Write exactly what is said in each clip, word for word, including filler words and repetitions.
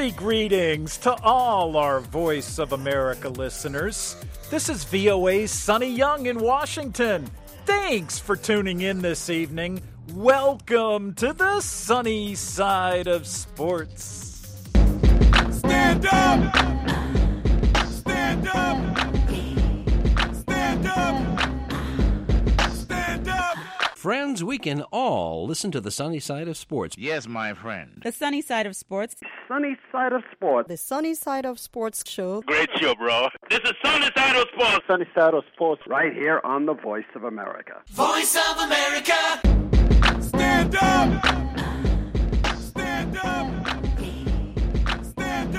Hearty greetings to all our Voice of America listeners. This is V O A's Sonny Young in Washington. Thanks for tuning in this evening. Welcome to the sunny side of sports. Stand up! Stand up! Stand up! Stand up! Friends, we can all listen to the sunny side of sports. Yes, my friend. The sunny side of sports. Sunny side of sports. The sunny side of sports show. Great show, bro. This is Sunny Side of Sports. Sunny side of sports right here on the Voice of America. Voice of America! Stand up! Stand up! Stand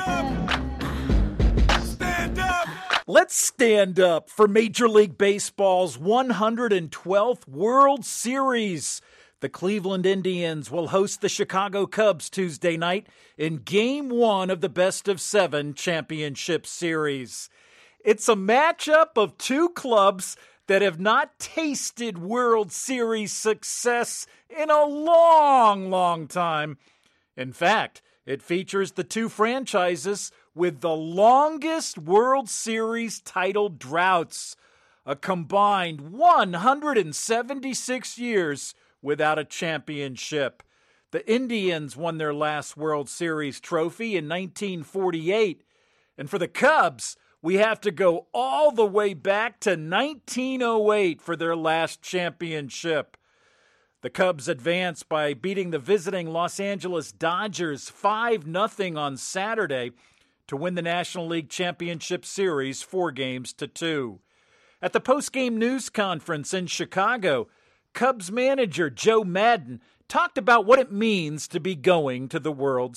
up! Stand up! Let's stand up for Major League Baseball's one hundred twelfth World Series. The Cleveland Indians will host the Chicago Cubs Tuesday night in Game one of the Best of Seven Championship Series. It's a matchup of two clubs that have not tasted World Series success in a long, long time. In fact, it features the two franchises with the longest World Series title droughts, a combined one hundred seventy-six years without a championship. The Indians won their last World Series trophy in nineteen forty-eight, and for the Cubs, we have to go all the way back to nineteen oh eight for their last championship. The Cubs advanced by beating the visiting Los Angeles Dodgers five nothing on Saturday to win the National League Championship Series four games to two. At the post-game news conference in Chicago, Cubs manager Joe Maddon talked about what it means to be going to the World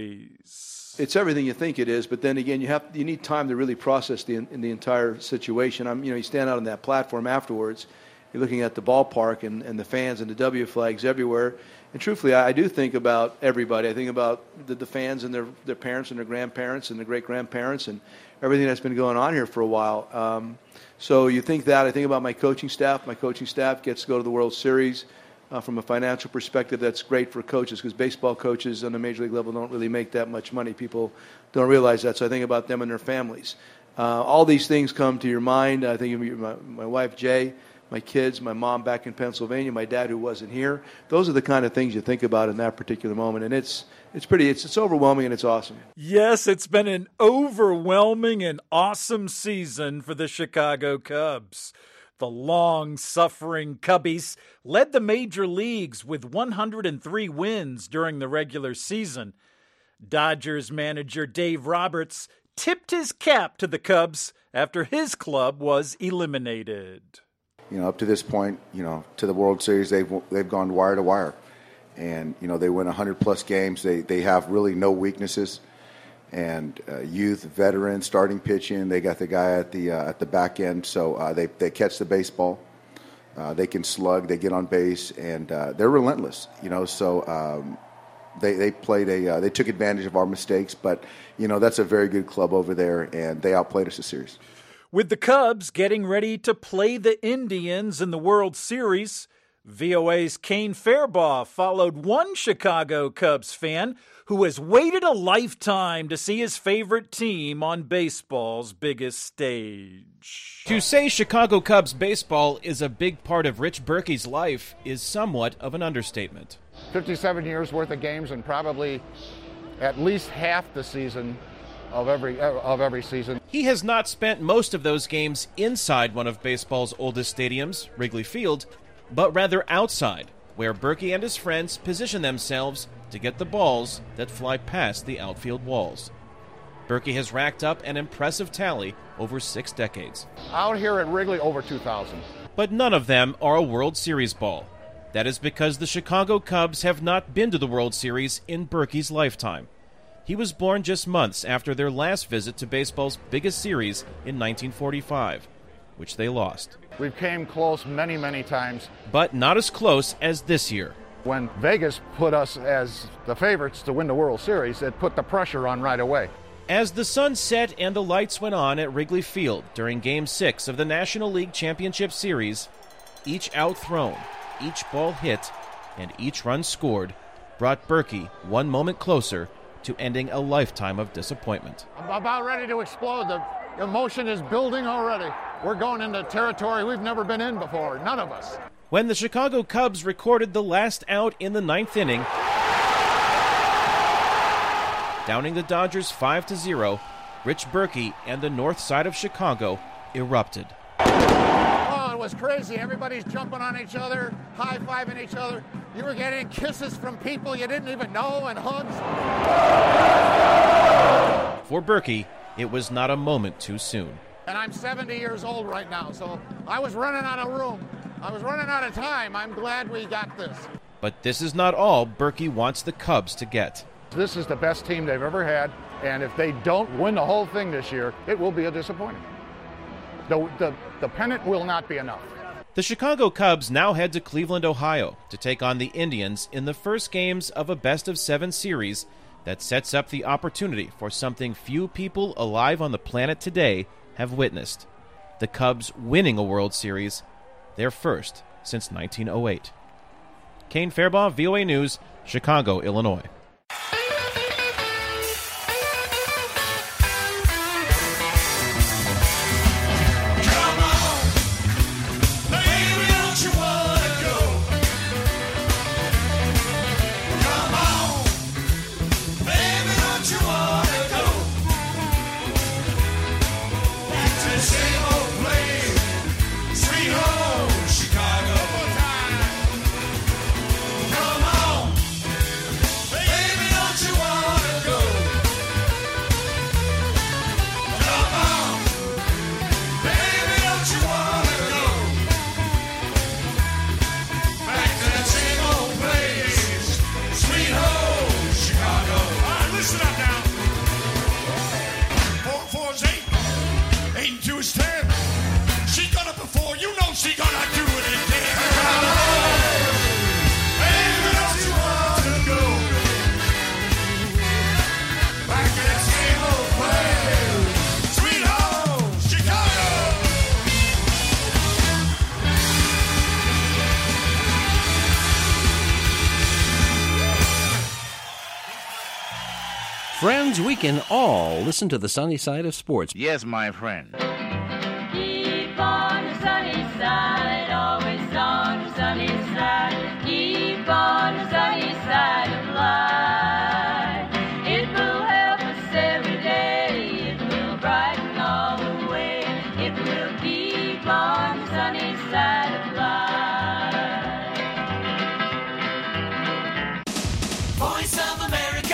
Series. It's everything you think it is, but then again, you have you need time to really process the in the entire situation. I'm, you know, you stand out on that platform afterwards, you're looking at the ballpark and, and the fans and the W flags everywhere. And truthfully, I, I do think about everybody. I think about the, the fans and their their parents and their grandparents and their great grandparents and everything that's been going on here for a while. Um, so you think that. I think about my coaching staff. My coaching staff gets to go to the World Series. Uh, from a financial perspective, that's great for coaches because baseball coaches on the major league level don't really make that much money. People don't realize that, so I think about them and their families. Uh, all these things come to your mind. I think of my, my wife, Jay, my kids, my mom back in Pennsylvania, my dad who wasn't here. Those are the kind of things you think about in that particular moment, and it's it's pretty, it's, it's overwhelming and it's awesome. Yes, it's been an overwhelming and awesome season for the Chicago Cubs. The long-suffering Cubbies led the major leagues with one hundred three wins during the regular season. Dodgers manager Dave Roberts tipped his cap to the Cubs after his club was eliminated. You know, up to this point, you know, to the World Series, they've they've gone wire to wire, and you know they win one hundred plus games. They they have really no weaknesses. And uh, youth, veteran, starting pitching. They got the guy at the uh, at the back end, so uh, they they catch the baseball. Uh, they can slug. They get on base, and uh, they're relentless. You know, so um, they they played a uh, they took advantage of our mistakes, but you know that's a very good club over there, and they outplayed us this series. With the Cubs getting ready to play the Indians in the World Series, V O A's Kane Fairbaugh followed one Chicago Cubs fan who has waited a lifetime to see his favorite team on baseball's biggest stage. To say Chicago Cubs baseball is a big part of Rich Berkey's life is somewhat of an understatement. fifty-seven years worth of games and probably at least half the season of every of every season. He has not spent most of those games inside one of baseball's oldest stadiums, Wrigley Field, but rather outside, where Berkey and his friends position themselves to get the balls that fly past the outfield walls. Berkey has racked up an impressive tally over six decades. Out here at Wrigley, over two thousand. But none of them are a World Series ball. That is because the Chicago Cubs have not been to the World Series in Berkey's lifetime. He was born just months after their last visit to baseball's biggest series in nineteen forty-five, which they lost. We've came close many, many times. But not as close as this year. When Vegas put us as the favorites to win the World Series, it put the pressure on right away. As the sun set and the lights went on at Wrigley Field during Game six of the National League Championship Series, each out thrown, each ball hit, and each run scored brought Berkey one moment closer to ending a lifetime of disappointment. I'm about ready to explode. The emotion is building already. We're going into territory we've never been in before, none of us. When the Chicago Cubs recorded the last out in the ninth inning, downing the Dodgers five to zero, Rich Berkey and the north side of Chicago erupted. Oh, it was crazy. Everybody's jumping on each other, high-fiving each other. You were getting kisses from people you didn't even know and hugs. For Berkey, it was not a moment too soon. And I'm seventy years old right now, so I was running out of room. I was running out of time. I'm glad we got this. But this is not all Berkey wants the Cubs to get. This is the best team they've ever had, and if they don't win the whole thing this year, it will be a disappointment. The, the, the pennant will not be enough. The Chicago Cubs now head to Cleveland, Ohio, to take on the Indians in the first games of a best-of-seven series that sets up the opportunity for something few people alive on the planet today have witnessed: the Cubs winning a World Series, their first since nineteen oh eight. Kane Fairbaugh, V O A News, Chicago, Illinois. Friends, we can all listen to the sunny side of sports. Yes, my friend. Keep on the sunny side, always on the sunny side. Keep on the sunny side of life. It will help us every day. It will brighten all the way. It will keep on the sunny side of life. Voice of America.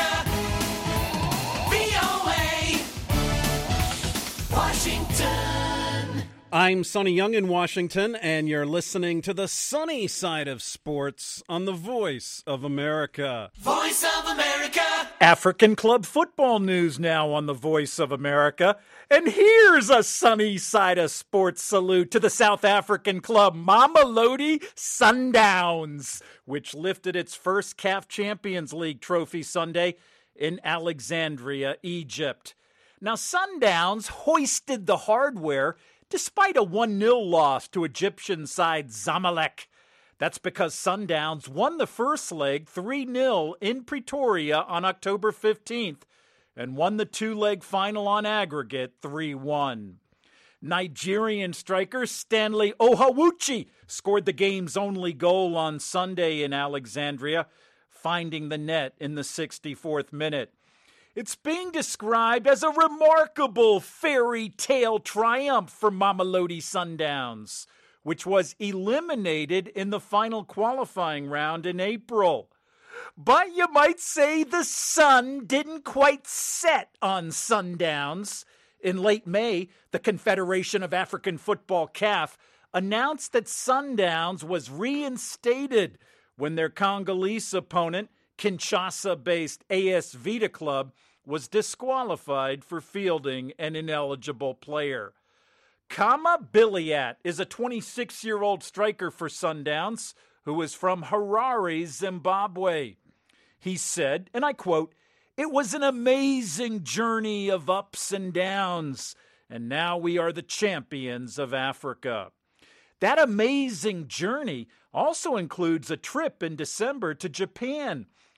Washington. I'm Sonny Young in Washington, and you're listening to the sunny side of sports on the Voice of America. Voice of America. African club football news now on the Voice of America. And here's a sunny side of sports salute to the South African club Mamelodi Sundowns, which lifted its first C A F Champions League trophy Sunday in Alexandria, Egypt. Now, Sundowns hoisted the hardware despite a one nil loss to Egyptian side Zamalek. That's because Sundowns won the first leg three nil in Pretoria on October fifteenth and won the two-leg final on aggregate three one. Nigerian striker Stanley Ohawuchi scored the game's only goal on Sunday in Alexandria, finding the net in the sixty-fourth minute. It's being described as a remarkable fairy tale triumph for Mamelodi Sundowns, which was eliminated in the final qualifying round in April. But you might say the sun didn't quite set on Sundowns. In late May, the Confederation of African Football, C A F, announced that Sundowns was reinstated when their Congolese opponent, Kinshasa-based A S Vita Club, was disqualified for fielding an ineligible player. Kama Biliat is a twenty-six-year-old striker for Sundowns who is from Harare, Zimbabwe. He said, and I quote, "It was an amazing journey of ups and downs, and now we are the champions of Africa." That amazing journey also includes a trip in December to Japan,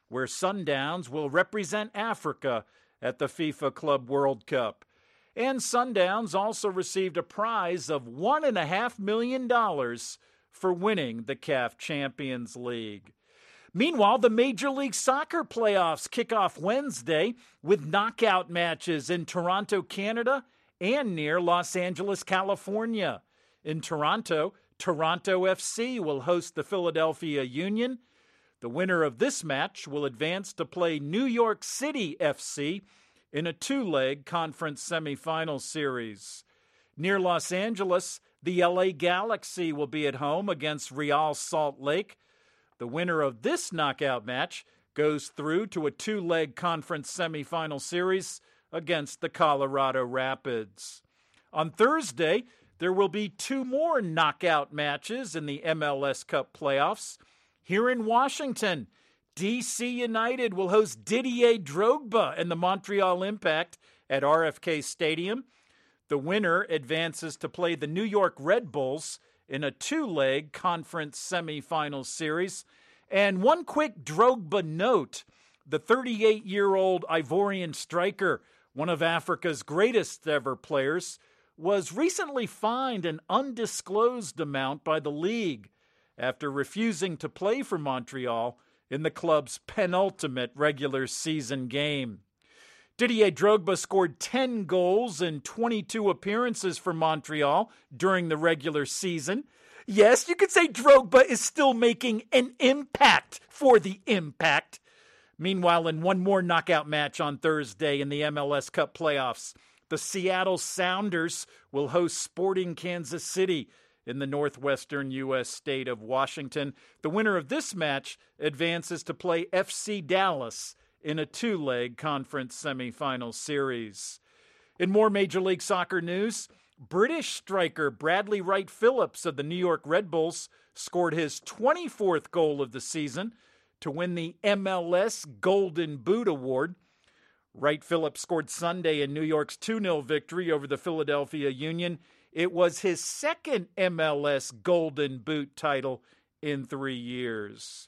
where Sundowns will represent Africa at the FIFA Club World Cup. And Sundowns also received a prize of one point five million dollars for winning the C A F Champions League. Meanwhile, the Major League Soccer playoffs kick off Wednesday with knockout matches in Toronto, Canada, and near Los Angeles, California. In Toronto, Toronto F C will host the Philadelphia Union. The winner of this match will advance to play New York City F C in a two-leg conference semifinal series. Near Los Angeles, the L A Galaxy will be at home against Real Salt Lake. The winner of this knockout match goes through to a two-leg conference semifinal series against the Colorado Rapids. On Thursday, there will be two more knockout matches in the M L S Cup playoffs. Here in Washington, D C United will host Didier Drogba and the Montreal Impact at R F K Stadium. The winner advances to play the New York Red Bulls in a two-leg conference semifinal series. And one quick Drogba note, the thirty-eight-year-old Ivorian striker, one of Africa's greatest ever players, was recently fined an undisclosed amount by the league after refusing to play for Montreal in the club's penultimate regular season game. Didier Drogba scored ten goals in twenty-two appearances for Montreal during the regular season. Yes, you could say Drogba is still making an impact for the Impact. Meanwhile, in one more knockout match on Thursday in the M L S Cup playoffs, the Seattle Sounders will host Sporting Kansas City in the northwestern U S state of Washington. The winner of this match advances to play F C Dallas in a two-leg conference semifinal series. In more Major League Soccer news, British striker Bradley Wright Phillips of the New York Red Bulls scored his twenty-fourth goal of the season to win the M L S Golden Boot Award. Wright Phillips scored Sunday in New York's two nil victory over the Philadelphia Union. It was his second M L S Golden Boot title in three years.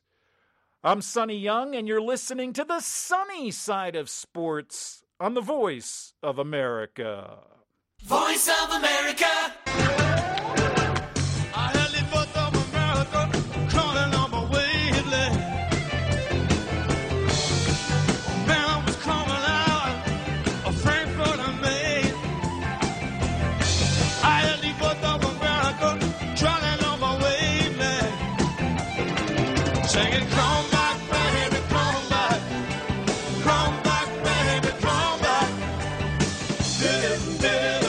I'm Sonny Young, and you're listening to the sunny side of sports on the Voice of America. Voice of America. I had the Voice of America calling on my wavelength. Man, I was coming out of Frankfurt and Maine. I had the Voice of America calling on my wavelength. Singing, come back, baby, come back. Come back, baby, come back. Did it,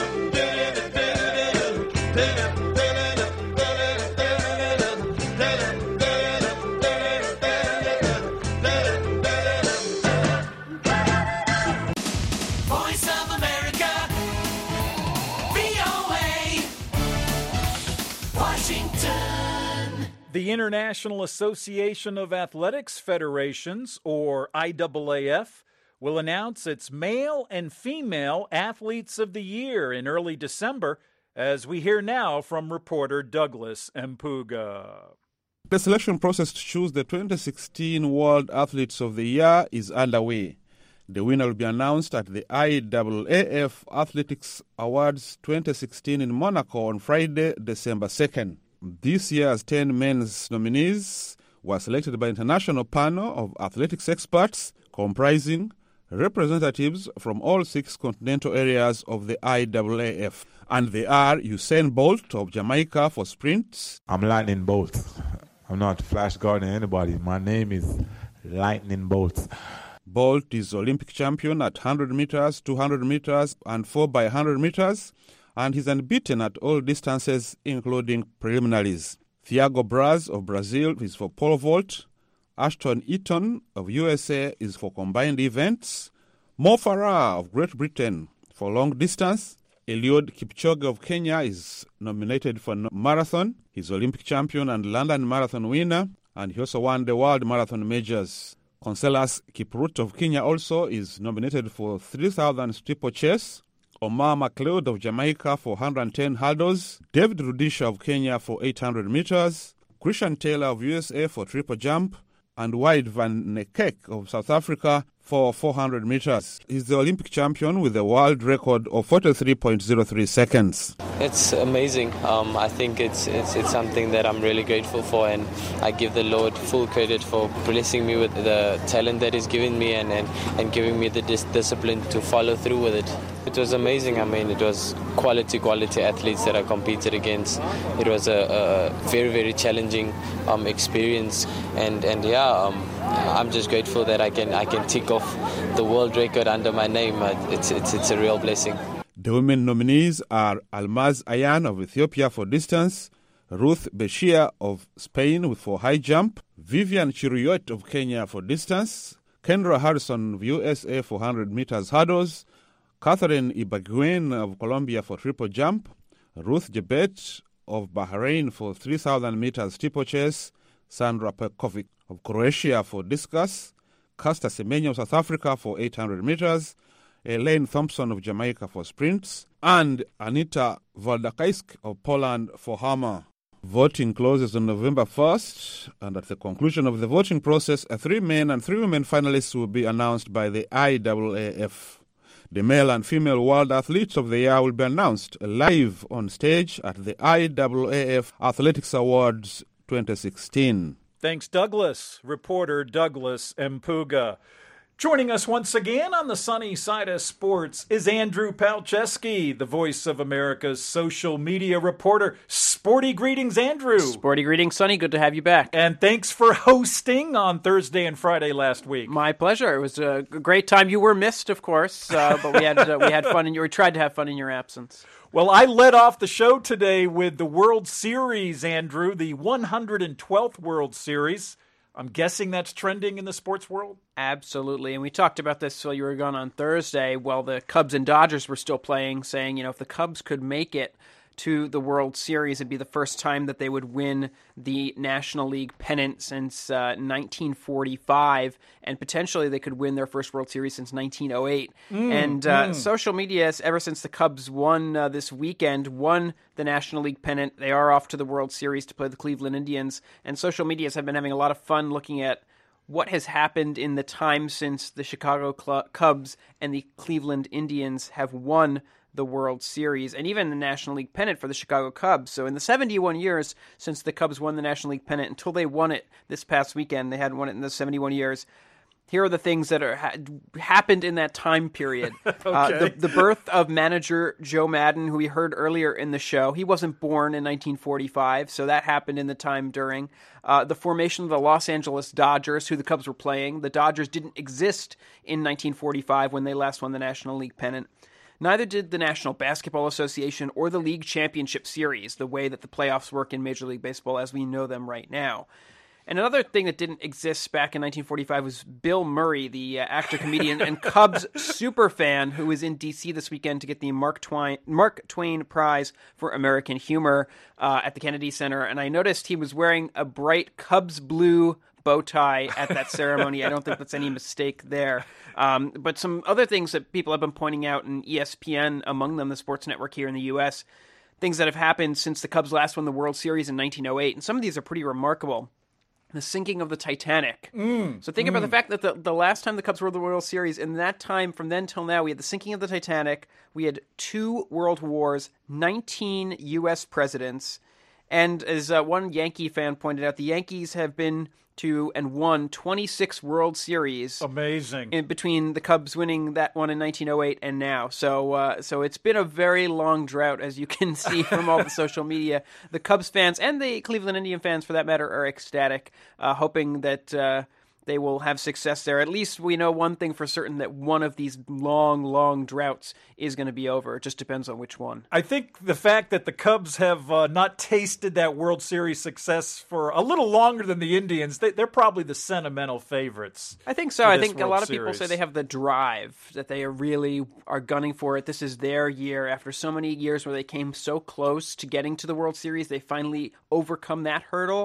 Voice of America. V O A. Washington. The International Association of Athletics Federations, or I A A F, will announce its male and female athletes of the year in early December, as we hear now from reporter Douglas Mpuga. The selection process to choose the twenty sixteen World Athletes of the Year is underway. The winner will be announced at the I A A F Athletics Awards twenty sixteen in Monaco on Friday, December second. This year's ten men's nominees were selected by an international panel of athletics experts comprising representatives from all six continental areas of the I A A F. And they are Usain Bolt of Jamaica for sprints. I'm Lightning Bolt. I'm not Flash Gordon or anybody. My name is Lightning Bolt. Bolt is Olympic champion at one hundred meters, two hundred meters, and four by one hundred meters, and he's unbeaten at all distances, including preliminaries. Thiago Braz of Brazil is for pole vault. Ashton Eaton of U S A is for combined events. Mo Farah of Great Britain for long distance. Eliud Kipchoge of Kenya is nominated for marathon. He's Olympic champion and London Marathon winner, and he also won the World Marathon Majors. Conselas Kiprut of Kenya also is nominated for three thousand steeplechase. Omar McLeod of Jamaica for one hundred ten hurdles. David Rudisha of Kenya for eight hundred meters. Christian Taylor of U S A for triple jump. and Wide van Niekerk of South Africa for four hundred meters. He's the Olympic champion with a world record of forty-three point zero three seconds. It's amazing. Um, I think it's, it's it's something that I'm really grateful for, and I give the Lord full credit for blessing me with the talent that He's given me and, and, and giving me the dis- discipline to follow through with it. It was amazing. I mean, it was quality, quality athletes that I competed against. It was a, a very, very challenging um, experience, and and yeah, um, I'm just grateful that I can I can tick off the world record under my name. It's it's it's a real blessing. The women nominees are Almaz Ayan of Ethiopia for distance, Ruth Beshir of Spain for high jump, Vivian Chiruyot of Kenya for distance, Kendra Harrison of U S A for one hundred meters hurdles, Catherine Ibaguen of Colombia for triple jump, Ruth Jebet of Bahrain for three thousand meters steeplechase, Sandra Perkovic of Croatia for discus, Caster Semenya of South Africa for eight hundred meters, Elaine Thompson of Jamaica for sprints, and Anita Waldakaisk of Poland for hammer. Voting closes on November first, and at the conclusion of the voting process, a three men and three women finalists will be announced by the I A A F. The male and female World Athletes of the Year will be announced live on stage at the I A A F Athletics Awards twenty sixteen. Thanks, Douglas. Reporter Douglas Mpuga. Joining us once again on the sunny side of sports is Andrew Palczewski, the Voice of America's social media reporter. Sporty greetings, Andrew. Sporty greetings, Sonny. Good to have you back. And thanks for hosting on Thursday and Friday last week. My pleasure. It was a great time. You were missed, of course, uh, but we had uh, we had fun, and you tried to have fun in your absence. Well, I led off the show today with the World Series, Andrew, the one hundred twelfth World Series. I'm guessing that's trending in the sports world? Absolutely. And we talked about this while you were gone on Thursday while the Cubs and Dodgers were still playing, saying, you know, if the Cubs could make it to the World Series, it'd be the first time that they would win the National League pennant since uh, nineteen forty-five, and potentially they could win their first World Series since nineteen oh eight. Mm, and uh, mm. social media, ever since the Cubs won uh, this weekend, won the National League pennant, they are off to the World Series to play the Cleveland Indians, and social medias have been having a lot of fun looking at what has happened in the time since the Chicago Cl- Cubs and the Cleveland Indians have won the World Series, and even the National League pennant for the Chicago Cubs. So in the seventy-one years since the Cubs won the National League pennant, until they won it this past weekend, they hadn't won it in the seventy-one years. Here are the things that are ha- happened in that time period. okay. uh, the, the birth of manager Joe Madden, who we heard earlier in the show. He wasn't born in nineteen forty-five, so that happened in the time during. Uh, the formation of the Los Angeles Dodgers, who the Cubs were playing. The Dodgers didn't exist in nineteen forty-five when they last won the National League pennant. Neither did the National Basketball Association or the League Championship Series, the way that the playoffs work in Major League Baseball as we know them right now. And another thing that didn't exist back in nineteen forty-five was Bill Murray, the uh, actor, comedian, and Cubs superfan who was in D C this weekend to get the Mark Twain, Mark Twain Prize for American Humor uh, at the Kennedy Center. And I noticed he was wearing a bright Cubs blue bow tie at that ceremony. I don't think that's any mistake there. Um, but some other things that people have been pointing out in E S P N, among them the sports network here in the U S, things that have happened since the Cubs last won the World Series in nineteen oh eight. And some of these are pretty remarkable. The sinking of the Titanic. Mm, so think mm. about the fact that the, the last time the Cubs won the World Series, in that time, from then till now, we had the sinking of the Titanic, we had two world wars, nineteen U S presidents, and as uh, one Yankee fan pointed out, the Yankees have been to and won twenty-six World Series. Amazing. In between the Cubs winning that one in nineteen oh eight and now. So uh, so it's been a very long drought, as you can see from all the social media. The Cubs fans and the Cleveland Indian fans, for that matter, are ecstatic, uh, hoping that uh, they will have success there. At least we know one thing for certain, that one of these long, long droughts is going to be over. It just depends on which one. I think the fact that the Cubs have uh, not tasted that World Series success for a little longer than the Indians, they, they're probably the sentimental favorites. I think so. I think World a lot of Series. People say they have the drive, that they are really are gunning for it. This is their year. After so many years where they came so close to getting to the World Series, they finally overcome that hurdle.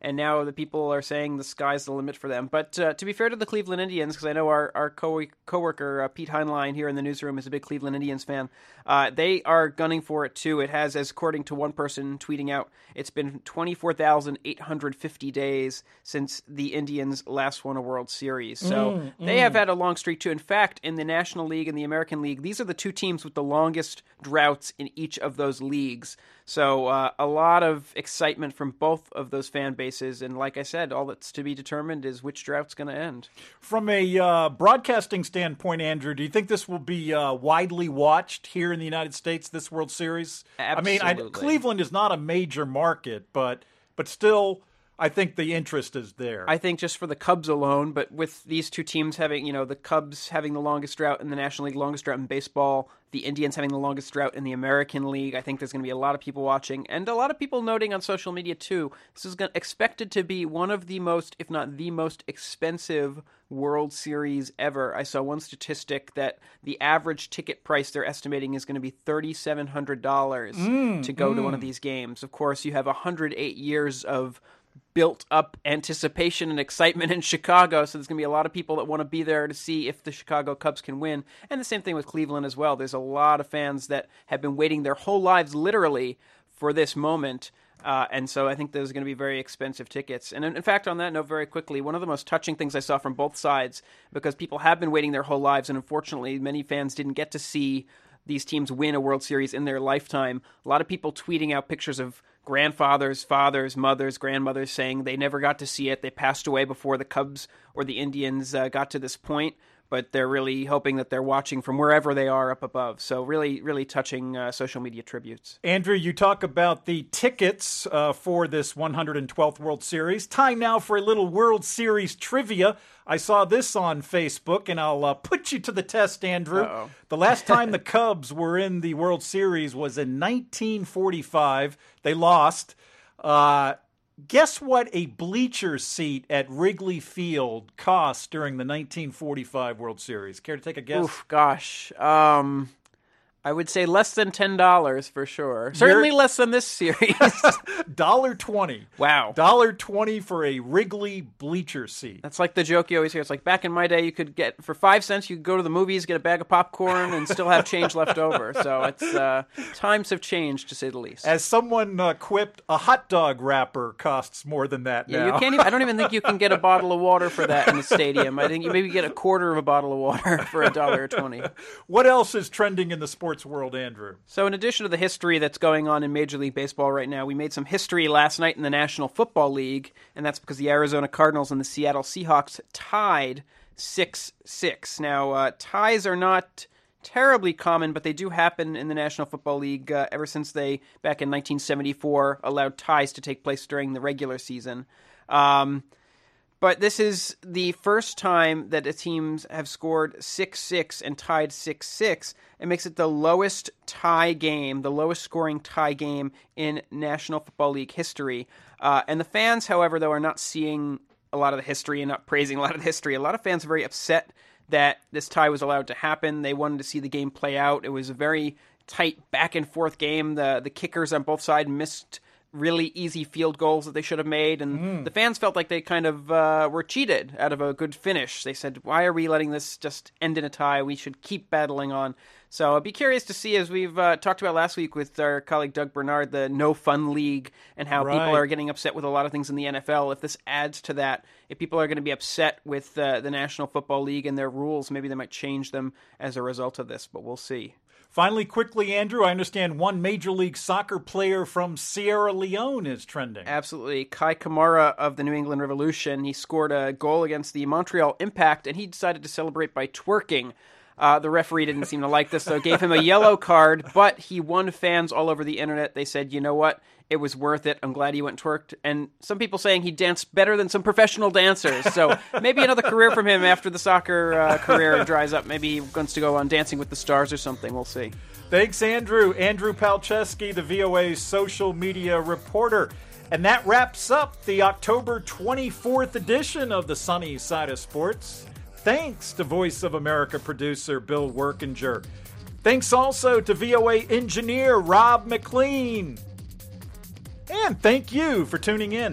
and now the people are saying the sky's the limit for them. But uh, to be fair to the Cleveland Indians, because I know our, our co- co-worker uh, Pete Heinlein here in the newsroom is a big Cleveland Indians fan, uh, they are gunning for it too. It has, as according to one person tweeting out, it's been twenty-four thousand eight hundred fifty days since the Indians last won a World Series. So Mm, they mm. have had a long streak too. In fact, in the National League and the American League, these are the two teams with the longest droughts in each of those leagues. So uh, a lot of excitement from both of those fan bases. And like I said, all that's to be determined is which drought's going to end. From a uh, broadcasting standpoint, Andrew, do you think this will be uh, widely watched here in the United States, this World Series? Absolutely. I mean, I, Cleveland is not a major market, but but still, I think the interest is there. I think just for the Cubs alone, but with these two teams having, you know, the Cubs having the longest drought in the National League, longest drought in baseball, the Indians having the longest drought in the American League, I think there's going to be a lot of people watching, and a lot of people noting on social media too. This is going, expected to be one of the most, if not the most expensive World Series ever. I saw one statistic that the average ticket price they're estimating is going to be three thousand seven hundred dollars Mm, to go to mm. one of these games. Of course, you have one hundred eight years of built-up anticipation and excitement in Chicago, so there's going to be a lot of people that want to be there to see if the Chicago Cubs can win. And the same thing with Cleveland as well. There's a lot of fans that have been waiting their whole lives, literally, for this moment. Uh, and so I think those are going to be very expensive tickets. And in, in fact, on that note, very quickly, one of the most touching things I saw from both sides, because people have been waiting their whole lives, and unfortunately, many fans didn't get to see these teams win a World Series in their lifetime. A lot of people tweeting out pictures of grandfathers, fathers, mothers, grandmothers saying they never got to see it. They passed away before the Cubs or the Indians uh, got to this point, but they're really hoping that they're watching from wherever they are up above. So really, really touching uh, social media tributes. Andrew, you talk about the tickets uh, for this one hundred twelfth World Series. Time now for a little World Series trivia. I saw this on Facebook, and I'll uh, put you to the test, Andrew. Uh-oh. The last time the Cubs were in the World Series was in nineteen forty-five. They lost. Uh, guess what a bleacher seat at Wrigley Field cost during the nineteen forty-five World Series? Care to take a guess? Oof, gosh. Um, I would say less than ten dollars for sure. Certainly You're- less than this series. one dollar twenty. Wow. one dollar twenty for a Wrigley bleacher seat. That's like the joke you always hear. It's like back in my day, you could get, for five cents, you could go to the movies, get a bag of popcorn, and still have change left over. So it's uh, times have changed, to say the least. As someone uh, quipped, a hot dog wrapper costs more than that Yeah, now. you can't even, I don't even think you can get a bottle of water for that in the stadium. I think you maybe get a quarter of a bottle of water for a dollar twenty. What else is trending in the sports world, Andrew? So in addition to the history that's going on in Major League Baseball right now, we made some history last night in the National Football League, and that's because the Arizona Cardinals and the Seattle Seahawks tied six six. Now, uh, ties are not terribly common, but they do happen in the National Football League uh, ever since they, back in nineteen seventy-four, allowed ties to take place during the regular season. Um... But this is the first time that the teams have scored six six and tied six six. It makes it the lowest tie game, the lowest scoring tie game in National Football League history. Uh, and the fans, however, though, are not seeing a lot of the history and not praising a lot of the history. A lot of fans are very upset that this tie was allowed to happen. They wanted to see the game play out. It was a very tight back and forth game. The, the kickers on both sides missed really easy field goals that they should have made, and Mm. the fans felt like they kind of uh, were cheated out of a good finish. They said, why are we letting this just end in a tie? We should keep battling on. So I'd be curious to see, as we've uh, talked about last week with our colleague Doug Bernard, the No Fun League, and how Right. people are getting upset with a lot of things in the N F L. If this adds to that, if people are going to be upset with uh, the National Football League and their rules, maybe they might change them as a result of this, but we'll see. Finally, quickly, Andrew, I understand one Major League Soccer player from Sierra Leone is trending. Absolutely. Kai Kamara of the New England Revolution. He scored a goal against the Montreal Impact, and he decided to celebrate by twerking. Uh, the referee didn't seem to like this, though, gave him a yellow card, but he won fans all over the internet. They said, you know what? It was worth it. I'm glad he went and twerked. And some people saying he danced better than some professional dancers. So maybe another career from him after the soccer uh, career dries up. Maybe he wants to go on Dancing with the Stars or something. We'll see. Thanks, Andrew. Andrew Palczewski, the V O A's social media reporter. And that wraps up the October twenty-fourth edition of the Sunny Side of Sports. Thanks to Voice of America producer Bill Workinger. Thanks also to V O A engineer Rob McLean. And thank you for tuning in.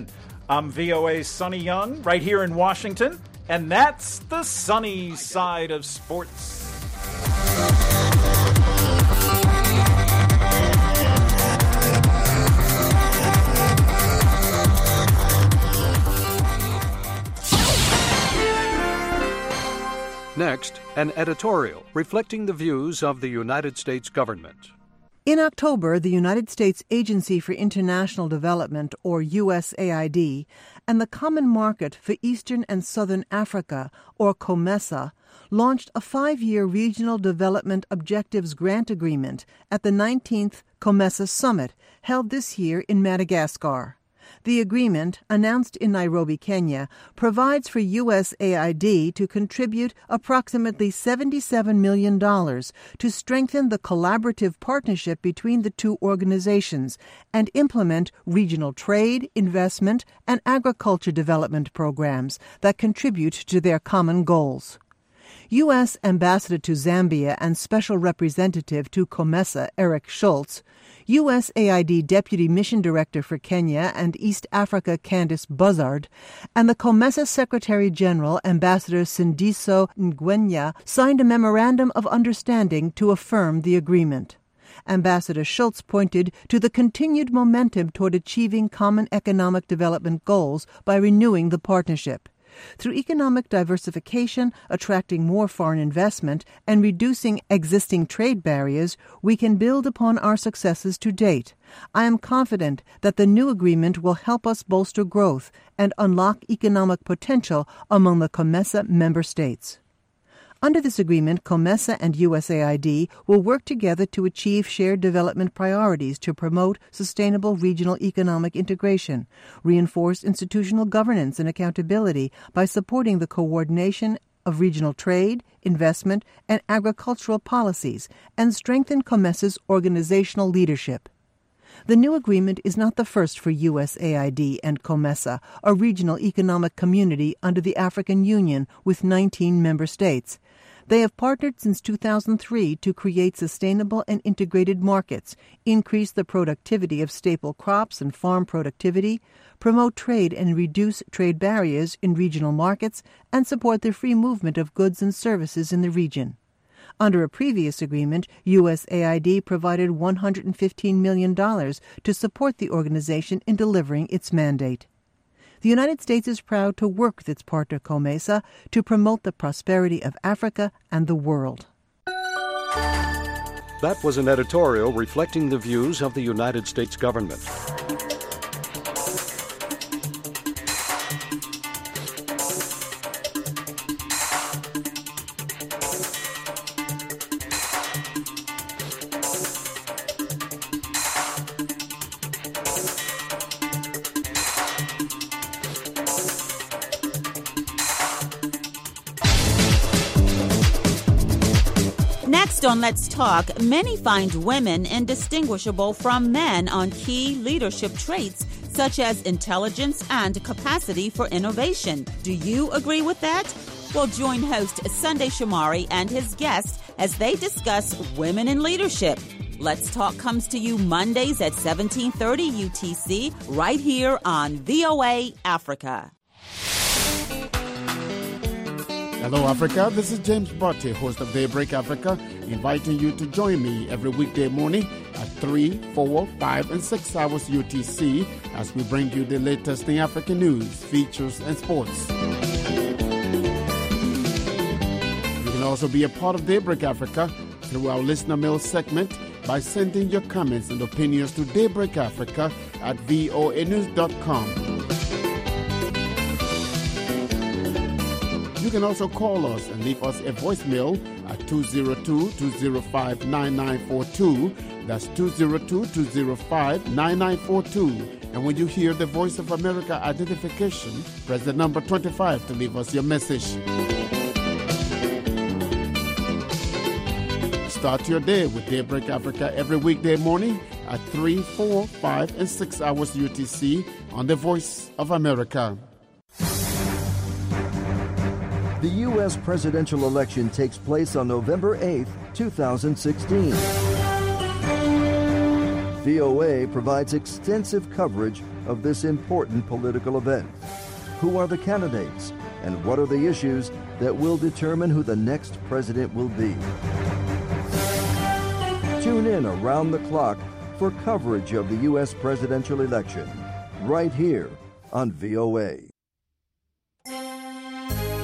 I'm V O A's Sonny Young, right here in Washington, and that's the sunny side of sports. Next, an editorial reflecting the views of the United States government. In October, the United States Agency for International Development, or U S A I D, and the Common Market for Eastern and Southern Africa, or COMESA, launched a five-year Regional Development Objectives Grant Agreement at the nineteenth COMESA Summit, held this year in Madagascar. The agreement, announced in Nairobi, Kenya, provides for U S A I D to contribute approximately seventy-seven million dollars to strengthen the collaborative partnership between the two organizations and implement regional trade, investment, and agriculture development programs that contribute to their common goals. U S Ambassador to Zambia and Special Representative to COMESA, Eric Schultz, U S A I D Deputy Mission Director for Kenya and East Africa, Candice Buzzard, and the COMESA Secretary General, Ambassador Sindiso Ngwenya, signed a memorandum of understanding to affirm the agreement. Ambassador Schultz pointed to the continued momentum toward achieving common economic development goals by renewing the partnership. Through economic diversification, attracting more foreign investment, and reducing existing trade barriers, we can build upon our successes to date. I am confident that the new agreement will help us bolster growth and unlock economic potential among the COMESA member states. Under this agreement, COMESA and U S A I D will work together to achieve shared development priorities to promote sustainable regional economic integration, reinforce institutional governance and accountability by supporting the coordination of regional trade, investment, and agricultural policies, and strengthen COMESA's organizational leadership. The new agreement is not the first for U S A I D and COMESA, a regional economic community under the African Union with nineteen member states. They have partnered since two thousand three to create sustainable and integrated markets, increase the productivity of staple crops and farm productivity, promote trade and reduce trade barriers in regional markets, and support the free movement of goods and services in the region. Under a previous agreement, U S A I D provided one hundred fifteen million dollars to support the organization in delivering its mandate. The United States is proud to work with its partner COMESA to promote the prosperity of Africa and the world. That was an editorial reflecting the views of the United States government. Next on Let's Talk, many find women indistinguishable from men on key leadership traits such as intelligence and capacity for innovation. Do you agree with that? Well, join host Sunday Shamari and his guests as they discuss women in leadership. Let's Talk comes to you Mondays at seventeen thirty U T C right here on V O A Africa. Hello, Africa. This is James Botte, host of Daybreak Africa, inviting you to join me every weekday morning at three, four, five, and six hours U T C as we bring you the latest in African news, features, and sports. You can also be a part of Daybreak Africa through our listener mail segment by sending your comments and opinions to Daybreak Africa at voa news dot com. You can also call us and leave us a voicemail at two oh two, two oh five, nine nine four two. That's two oh two, two oh five, nine nine four two. And when you hear the Voice of America identification, press the number twenty-five to leave us your message. Start your day with Daybreak Africa every weekday morning at three, four, five, and six hours U T C on the Voice of America. The U S presidential election takes place on November eighth, two thousand sixteen. V O A provides extensive coverage of this important political event. Who are the candidates, and what are the issues that will determine who the next president will be? Tune in around the clock for coverage of the U S presidential election, right here on V O A.